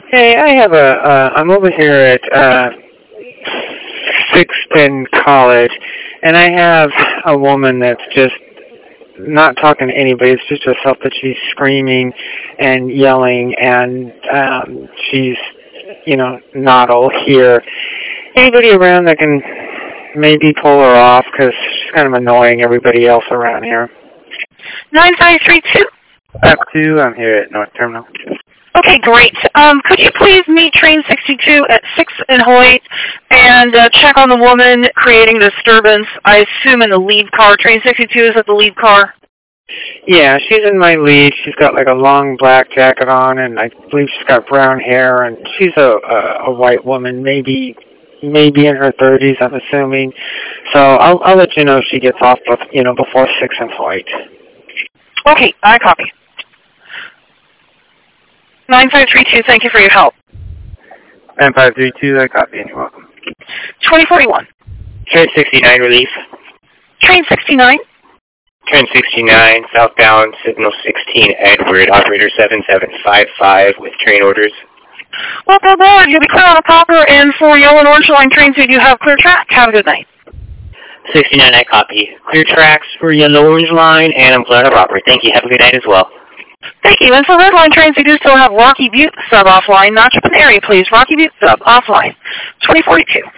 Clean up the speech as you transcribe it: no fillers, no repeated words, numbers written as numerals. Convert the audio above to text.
Hey, I have I'm over here at Sixton College, and I have a woman that's just not talking to anybody. It's just herself, but she's screaming and yelling, and she's, not all here. Anybody around that can maybe pull her off, because she's kind of annoying everybody else around here. 9532. Up to, I'm here at North Terminal. Okay, great. Could you please meet train 62 at 6 in Hoyt and check on the woman creating disturbance, I assume in the lead car. Train 62 is at the lead car? Yeah, she's in my lead. She's got like a long black jacket on, and I believe she's got brown hair, and she's a white woman, maybe in her 30s, I'm assuming. So I'll let you know if she gets off, before 6 in Hoyt. Okay, I copy. 9532, thank you for your help. 9532, I copy, and you're welcome. 2041. Train 69, relief. Train 69. Train 69, southbound, signal 16, Edward, operator 7755 with train orders. Local board, you'll be clear on the proper, and for yellow and orange line trains, we do have clear track. Have a good night. 69, I copy. Clear tracks for yellow orange line, and I'm clear on the proper. Thank you. Have a good night as well. Thank you. And for red line trains, we do still have Rocky Butte sub offline. Not just an area, please. Rocky Butte sub offline. 2042.